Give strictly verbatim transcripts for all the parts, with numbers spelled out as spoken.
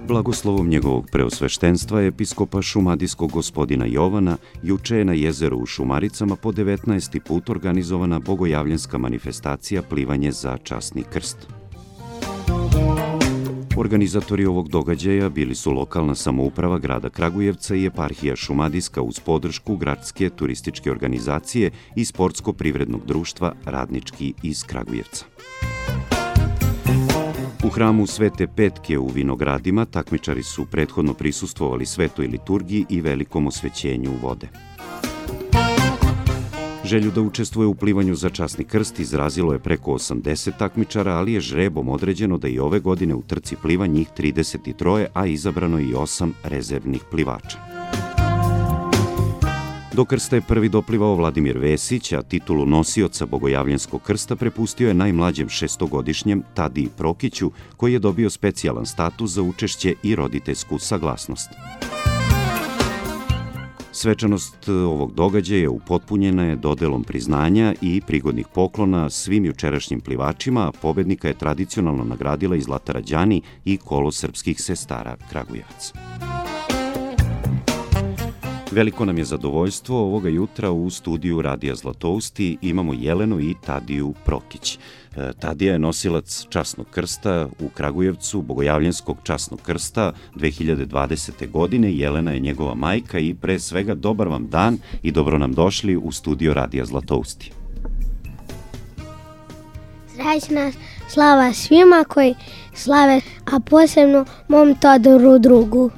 Blagoslovom njegovog preosveštenstva episkopa šumadijskog gospodina Jovana juče je na jezeru u Šumaricama po devetnaesti put organizovana bogojavljanska manifestacija Plivanje za časni krst. Organizatori ovog događaja bili su lokalna samouprava grada Kragujevca i eparhija Šumadijska uz podršku gradske turističke organizacije i sportsko-privrednog društva Radnički iz Kragujevca. U hramu Svete Petke u Vinogradima takmičari su prethodno prisustvovali svetoj liturgiji i velikom osvećenju vode. Želju da učestvuje u plivanju za časni krst izrazilo je preko osamdeset takmičara, ali je žrebom određeno da i ove godine u trci pliva njih trideset tri, a izabrano i osam rezervnih plivača. Do krsta je prvi doplivao Vladimir Vesić, a titulu nosioca bogojavljanskog krsta prepustio je najmlađem šestogodišnjem Tadiji Prokiću, koji je dobio specijalan status za učešće i roditeljsku saglasnost. Svečanost ovog događaja upotpunjena je dodelom priznanja i prigodnih poklona svim jučerašnjim plivačima, a pobednika je tradicionalno nagradila i Zlatara Đani i Kolo srpskih sestara Kragujevac. Veliko nam je zadovoljstvo ovoga jutra u studiju Radija Zlatousti imamo Jelenu i Tadiju Prokić. Tadija je nosilac časnog krsta u Kragujevcu, bogojavljanskog časnog krsta dve hiljade dvadesete. godine. Jelena je njegova majka i pre svega dobar vam dan i dobro nam došli u studio Radija Zlatousti. Srećna slava svima koji slave, a posebno mom Todoru drugu.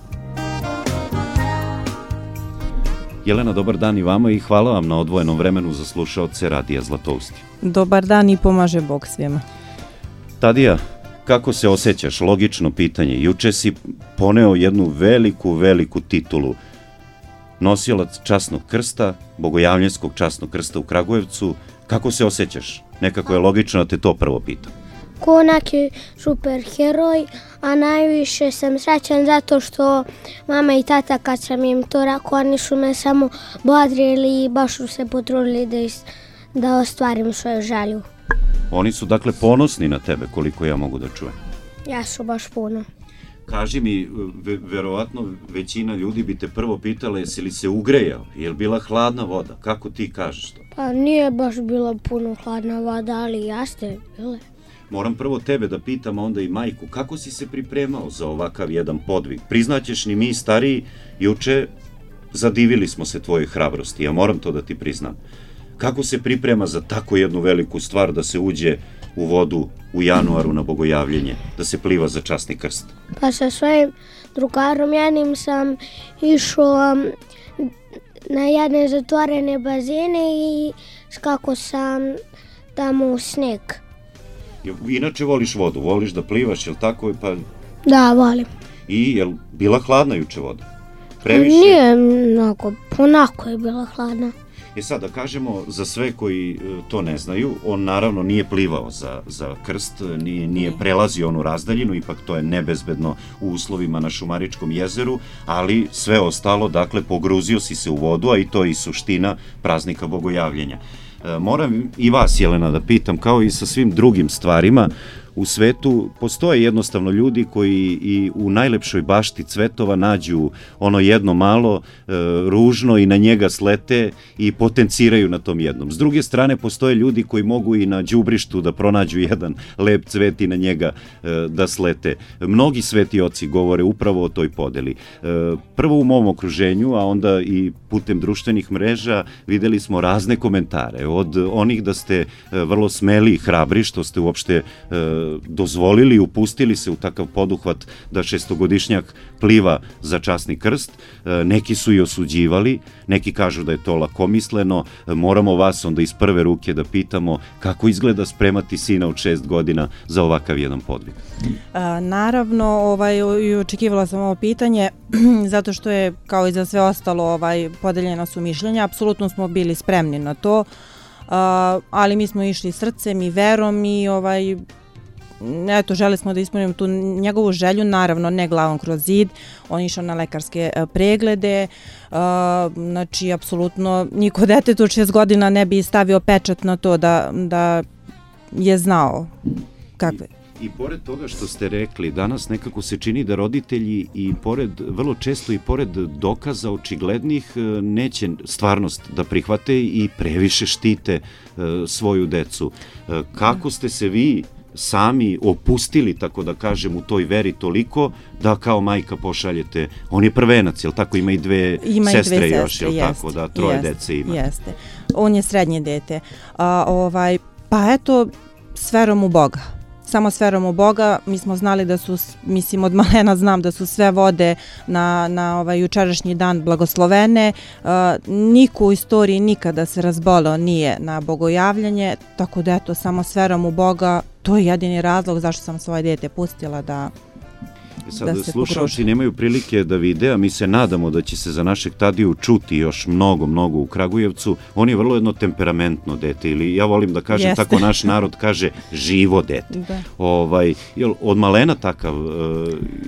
Jelena, dobar dan i vama i hvala vam na odvojenom vremenu za slušaoce Radija Zlatousti. Dobar dan i pomaže Bog svima. Tadija, kako se osjećaš? Logično pitanje. Juče si poneo jednu veliku, veliku titulu. Nosilac časnog krsta, bogojavljanskog časnog krsta u Kragujevcu. Kako se osjećaš? Nekako je logično da te to prvo pitam. Ko neki super heroj, a najviše sam srećan zato što mama i tata kad sam im to rekao, oni su me samo bodrili i baš su se potrudili da, is, da ostvarim svoju želju. Oni su dakle ponosni na tebe, koliko ja mogu da čujem. Ja su baš puno. Kaži mi, ve, verovatno većina ljudi bi te prvo pitala jesi li se ugrejao, je li bila hladna voda, kako ti kažeš to? Pa nije baš bila puno hladna voda, ali jeste bile. Moram prvo tebe da pitam, a onda i majku, kako si se pripremao za ovakav jedan podvig? Priznaćeš ni mi stariji, juče zadivili smo se tvojoj hrabrosti, ja moram to da ti priznam. Kako se priprema za tako jednu veliku stvar da se uđe u vodu u januaru na bogojavljenje, da se pliva za časni krst? Pa sa svojim drugarom jednim sam išao na jedne zatvorene bazene i skako sam tamo u sneg. Inače voliš vodu, voliš da plivaš, jel tako? Pa... Da, volim. I jel bila hladna juče voda? Previše? Nije mnogo, onako je bila hladna. E sad da kažemo za sve koji to ne znaju, on naravno nije plivao za, za krst, nije, nije prelazio onu razdaljinu, ipak to je nebezbedno u uslovima na Šumaričkom jezeru, ali sve ostalo, dakle, pogruzio si se u vodu, a i to je i suština praznika bogojavljenja. Moram i vas, Jelena, da pitam, kao i sa svim drugim stvarima, u svetu postoje jednostavno ljudi koji i u najlepšoj bašti cvetova nađu ono jedno malo e, ružno i na njega slete i potenciraju na tom jednom. S druge strane, postoje ljudi koji mogu i na đubrištu da pronađu jedan lep cvet i na njega e, da slete. Mnogi sveti oci govore upravo o toj podeli. E, prvo u mom okruženju, a onda i putem društvenih mreža videli smo razne komentare. Od onih da ste e, vrlo smeli i hrabri, što ste uopšte e, dozvolili i upustili se u takav poduhvat da šestogodišnjak pliva za časni krst. Neki su i osuđivali, neki kažu da je to lakomisleno. Moramo vas onda iz prve ruke da pitamo kako izgleda spremati sina od šest godina za ovakav jedan podvig. A, naravno, ovaj, očekivala sam ovo pitanje zato što je, kao i za sve ostalo, ovaj, podeljena su mišljenja. Apsolutno smo bili spremni na to, a, ali mi smo išli srcem i verom i ovaj, eto, želi smo da ispunimo tu njegovu želju, naravno ne glavom kroz zid, on je išao na lekarske preglede, znači, apsolutno niko detetu od šest godina ne bi stavio pečat na to da, da je znao kakve. I pored toga što ste rekli, danas nekako se čini da roditelji i pored, vrlo često i pored dokaza očiglednih, neće stvarnost da prihvate i previše štite svoju decu. Kako ste se vi sami opustili, tako da kažem, u toj veri toliko da kao majka pošaljete, on je prvenac, jel tako, ima i dve ima sestre, i dve još, sestre, jel jest, tako, da troje jest, dece ima. Jeste, on je srednje dete. A, ovaj, pa eto, s verom u Boga. Samo s verom u Boga, mi smo znali da su, mislim od malena znam da su sve vode na, na ovaj jučerašnji dan blagoslovene. Uh, niko u istoriji nikada se razboleo nije na bogojavljanje, tako da eto, samo s verom u Boga, to je jedini razlog zašto sam svoje dete pustila da Sada slušalci nemaju prilike da vide, a mi se nadamo da će se za našeg Tadiju čuti još mnogo, mnogo u Kragujevcu. On je vrlo jedno temperamentno dete, ili ja volim da kažem, Jeste. Tako naš narod kaže, živo dete. Da. Ovaj, jel, od malena takav... Uh,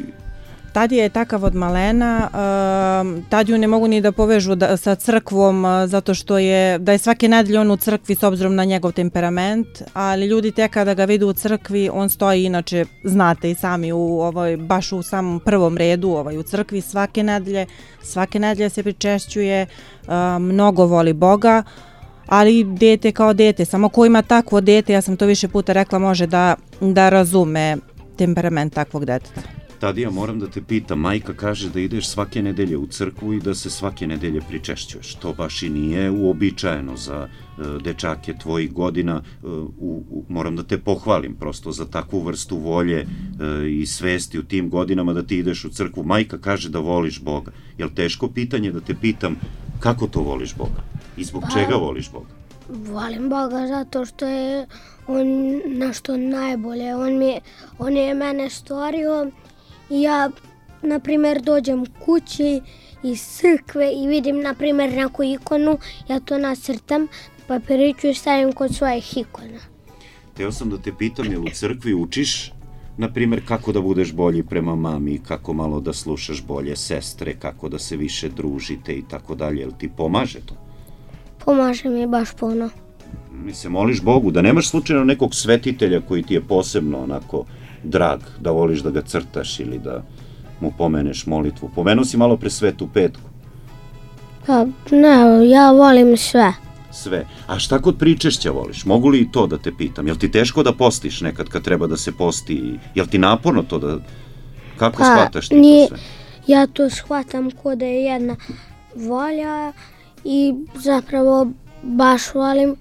Tadija je takav od malena, uh, Tadiju ne mogu ni da povežu da, sa crkvom, uh, zato što je, da je svake nedelje on u crkvi s obzirom na njegov temperament, ali ljudi tek kada ga vide u crkvi, on stoji, inače, znate i sami, u ovoj, baš u samom prvom redu ovaj, u crkvi svake nedelje, svake nedelje se pričešćuje, uh, mnogo voli Boga, ali dete kao dete, samo ko ima takvo dete, ja sam to više puta rekla, može da, da razume temperament takvog deteta. Tadija, moram da te pitam, majka kaže da ideš svake nedelje u crkvu i da se svake nedelje pričešćuješ. To baš i nije uobičajeno za uh, dečake tvojih godina. Uh, u, u, moram da te pohvalim prosto za takvu vrstu volje uh, i svesti u tim godinama da ti ideš u crkvu. Majka kaže da voliš Boga. Jel teško pitanje da te pitam kako to voliš Boga? I zbog pa, čega voliš Boga? Volim Boga zato što je on nešto najbolje. On, mi, on je mene stvorio. I ja, na primjer, dođem kući iz crkve i vidim, na primjer, neku ikonu, ja to nacrtam, papiriću i stavim kod svojih ikona. Teo sam da te pitam, jel u crkvi učiš, na primjer, kako da budeš bolji prema mami, kako malo da slušaš bolje sestre, kako da se više družite i tako dalje, jel ti pomaže to? Pomaže mi baš puno. Mi se moliš Bogu, da nemaš slučajno nekog svetitelja koji ti je posebno onako drag, da voliš da ga crtaš ili da mu pomeneš molitvu. Pomenuo si malo pre Svetu Petku. Pa ne, ja volim sve. Sve. A šta kod pričešća voliš? Mogu li i to da te pitam? Jel ti teško da postiš nekad kad treba da se posti? Jel ti naporno to da... Kako pa, shvataš ti nije, to sve? Ja to shvatam ko da je jedna volja i zapravo baš volim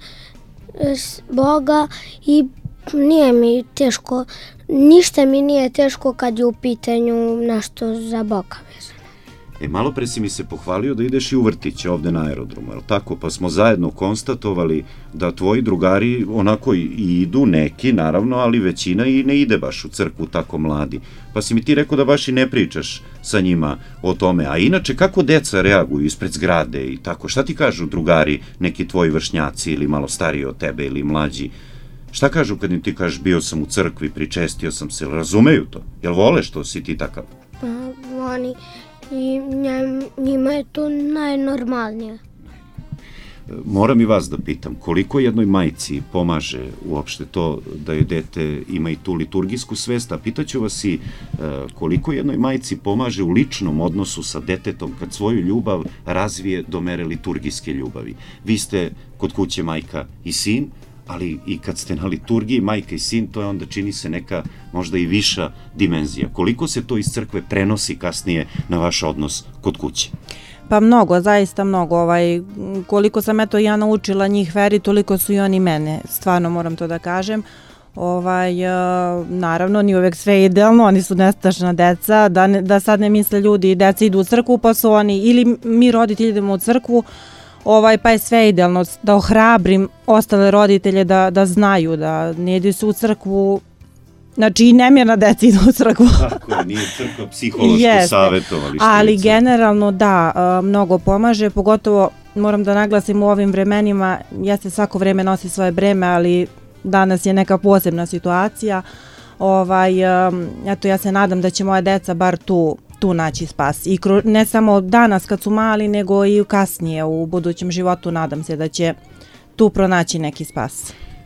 Boga i nije mi teško, ništa mi nije teško kad je u pitanju nešto za Boga vezano. E, malo pre si mi se pohvalio da ideš i u vrtić ovde na aerodromu, je li tako? Pa smo zajedno konstatovali da tvoji drugari onako i idu, neki naravno, ali većina i ne ide baš u crkvu tako mladi. Pa si mi ti rekao da baš i ne pričaš sa njima o tome. A inače, kako deca reaguju ispred zgrade i tako? Šta ti kažu drugari, neki tvoji vršnjaci ili malo stariji od tebe ili mlađi? Šta kažu kad im ti kažeš bio sam u crkvi, pričestio sam se, razumeju to? Jel vole što si ti takav? Pa oni, i njima je to najnormalnije. Moram i vas da pitam, koliko jednoj majci pomaže uopšte to da je dete ima i tu liturgijsku svest, a pitaću vas i koliko jednoj majci pomaže u ličnom odnosu sa detetom kad svoju ljubav razvije do mere liturgijske ljubavi. Vi ste kod kuće majka i sin, ali i kad ste na liturgiji, majka i sin, to je onda čini se neka možda i viša dimenzija. Koliko se to iz crkve prenosi kasnije na vaš odnos kod kuće? Pa mnogo, zaista mnogo. Ovaj, koliko sam eto ja naučila njih veri, toliko su i oni mene. Stvarno moram to da kažem. Ovaj, naravno, nije uvek sve idealno, oni su nestašna deca, da, ne, da sad ne misle ljudi, deca idu u crkvu pa su oni, ili mi roditelji idemo u crkvu, Ovaj, pa je sve idealno da ohrabrim ostale roditelje da, da znaju da ne idu se u crkvu, znači i nemjerna deca idu u crkvu. Tako je, nije crkva psihološko savjetovalište. Ali generalno da, mnogo pomaže, pogotovo moram da naglasim u ovim vremenima, jeste svako vreme nosi svoje breme, ali danas je neka posebna situacija. Ovaj, eto, ja se nadam da će moja deca bar tu tu naći spas. I ne samo danas kad su mali, nego i kasnije u budućem životu nadam se da će tu pronaći neki spas.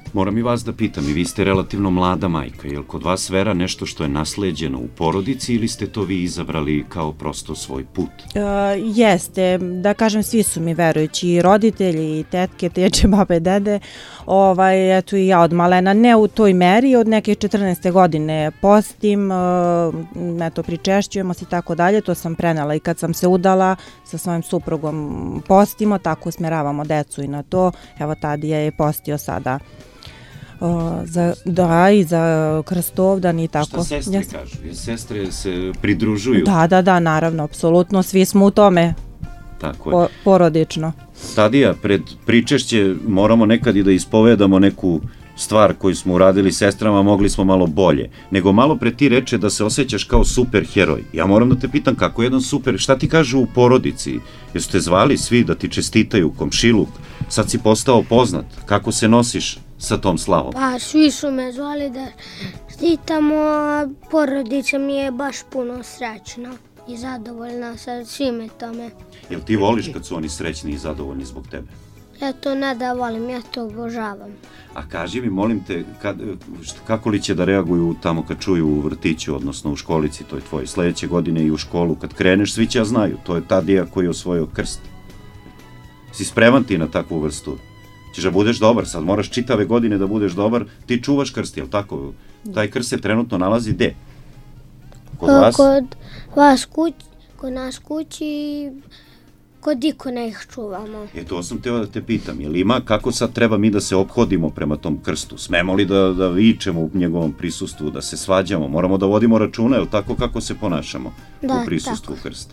Moram i vas da pitam, i vi ste relativno mlada majka, je li kod vas vera nešto što je nasleđeno u porodici ili ste to vi izabrali kao prosto svoj put? E, jeste, da kažem, svi su mi verujući, i roditelji, i tetke, teče, babe, dede, ovaj, eto i ja od malena, ne u toj meri, od neke četrnaeste godine postim, e, eto, pričešćujemo se i tako dalje, to sam prenela i kad sam se udala sa svojim suprugom postimo, tako usmjeravamo decu i na to, evo Tadija je postio sada. O, za, da, i za Krstovdan i tako. Šta sestre yes. kažu? Jer sestre se pridružuju? Da, da, da, naravno, apsolutno, svi smo u tome. Tako je. Po, porodično. Tadija, pred pričešće moramo nekad i da ispovedamo neku stvar koju smo uradili sestrama, mogli smo malo bolje. Nego malo pre ti reče da se osjećaš kao super heroj. Ja moram da te pitam kako jedan super, šta ti kažu u porodici? Jesu te zvali svi da ti čestitaju komšiluk? Sad si postao poznat. Kako se nosiš sa tom slavom? Pa svi su me zvali da čestitamo, a porodica mi je baš puno srećna i zadovoljna sa svime tome. Jel ti voliš kad su oni srećni i zadovoljni zbog tebe? Ja to ne da volim, ja to obožavam. A kaži mi, molim te, kad, kako li će da reaguju tamo kad čuju u vrtiću, odnosno u školici, to je tvoje, sledeće godine i u školu, kad kreneš, svi će znaju, to je Tadija koji je osvojio krst. Si spreman ti na takvu vrstu? Ćeš da budeš dobar, sad moraš čitave godine da budeš dobar, ti čuvaš krst, jel tako? Taj krst se trenutno nalazi gde? Kod vas? Kod vas kući, kod nas kući, kod ikona ih čuvamo. E, to sam teo da te pitam, jel ima, kako sad treba mi da se ophodimo prema tom krstu? Smemo li da, da vičemo u njegovom prisustvu, da se svađamo? Moramo da vodimo računa, jel tako kako se ponašamo da, u prisustvu tako. krsta?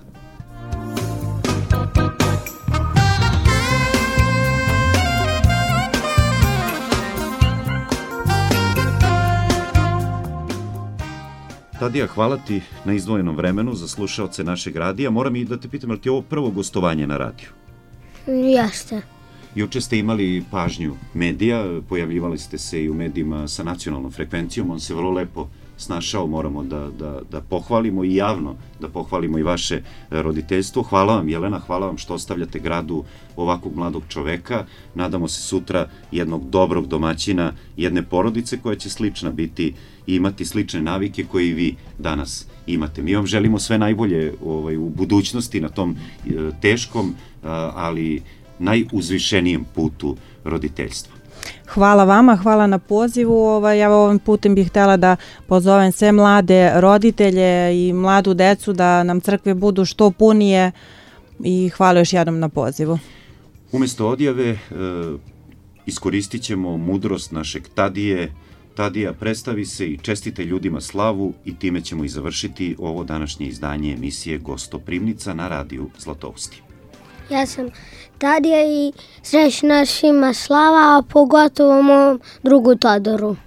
Tadija, hvala ti na izdvojenom vremenu za slušaoce našeg radija. Moram i da te pitam, ali ti je ovo prvo gostovanje na radiju? Jeste. Juče ste imali pažnju medija, pojavljivali ste se i u medijima sa nacionalnom frekvencijom, on se vrlo lepo snašao, moramo da, da, da pohvalimo i javno da pohvalimo i vaše roditeljstvo. Hvala vam, Jelena, hvala vam što ostavljate gradu ovakvog mladog čoveka. Nadamo se sutra jednog dobrog domaćina, jedne porodice koja će slična biti i imati slične navike koje i vi danas imate. Mi vam želimo sve najbolje ovaj, u budućnosti na tom e, teškom, a, ali najuzvišenijem putu roditeljstva. Hvala vama, hvala na pozivu. Ovaj, ja ovim putem bih htjela da pozovem sve mlade roditelje i mladu decu da nam crkve budu što punije i hvala još jednom na pozivu. Umesto odjave e, iskoristit ćemo mudrost našeg Tadije. Tadija, predstavi se i čestite ljudima slavu i time ćemo i završiti ovo današnje izdanje emisije Gostoprimnica na radiju Zlatousti. Ja sam Tadija i srećna svima slava, a pogotovo mom drugu Todoru.